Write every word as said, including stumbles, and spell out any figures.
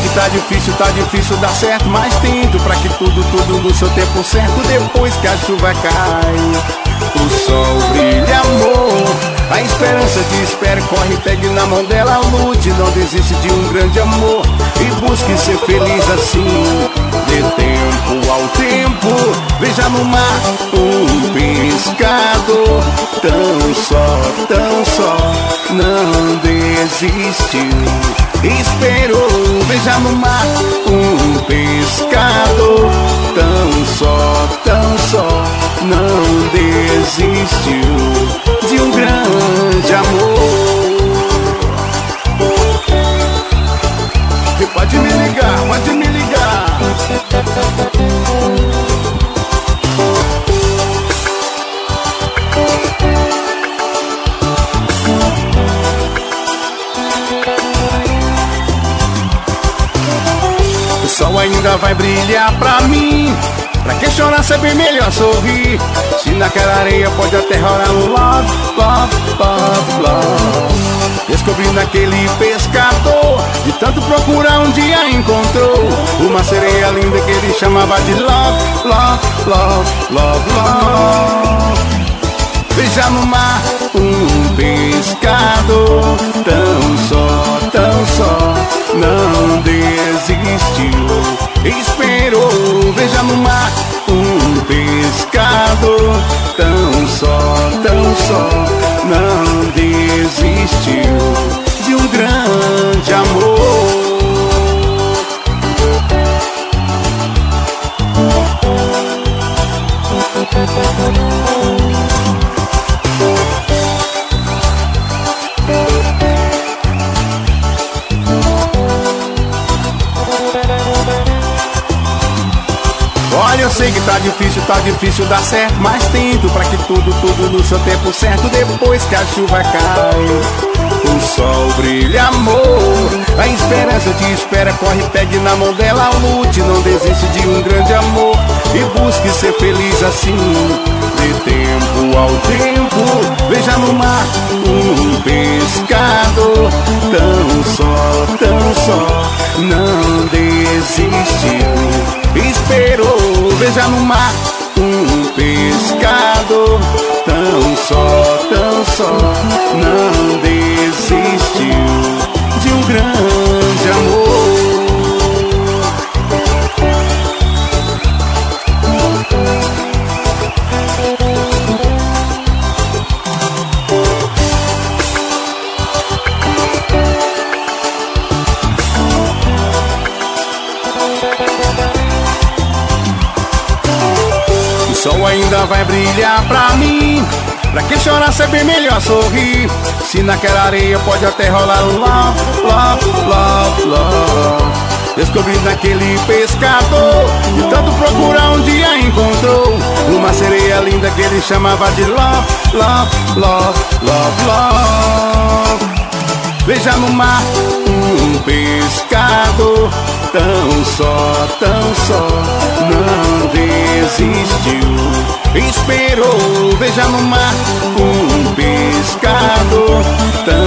que tá difícil, tá difícil dar certo, mas tento pra que tudo, tudo no seu tempo certo. Depois que a chuva cai, o sol brilha, amor. A esperança te espera, corre, pegue na mão dela, lute, não desiste de um grande amor e busque ser feliz assim. Dê tempo ao tempo, veja no mar um pescador, tão só, tão só, não desistiu. Esperou, veja no mar um pescador, tão só, tão só, não desistiu de um grande amor. Você pode me ligar, pode me ligar. O sol ainda vai brilhar pra mim. Pra que chorar, se é bem melhor sorrir. Se naquela areia pode até rolar um love, love, love, love. Descobrindo aquele pescador, de tanto procurar um dia encontrou uma sereia linda que ele chamava de love, love, love, love, love. Veja no mar um pescador, tão só, tão só, não desistiu. Esperou, veja no mar um pescador, tão só, tão só, não desistiu de um grande amor. Olha, eu sei que tá difícil, tá difícil dar certo, mas tento pra que tudo, tudo no seu tempo certo. Depois que a chuva cai, o sol brilha, amor. A esperança te espera, corre, pegue na mão dela, lute, não desiste de um grande amor e busque ser feliz assim. Dê tempo ao tempo, veja no mar um pescador, tão só, tão só, não desistiu. Esperou, veja no mar um pescador, tão só, tão só, não desistiu de um grande amor. O sol ainda vai brilhar pra mim. Pra que chorar, se é bem melhor sorrir. Se naquela areia pode até rolar um love, love, love, love. Descobrindo aquele pescador, de tanto procurar um dia encontrou uma sereia linda que ele chamava de love, love, love, love, love. Veja no mar um pescador, tão só, tão só, não desistiu. Esperou, veja no mar um pescador, tão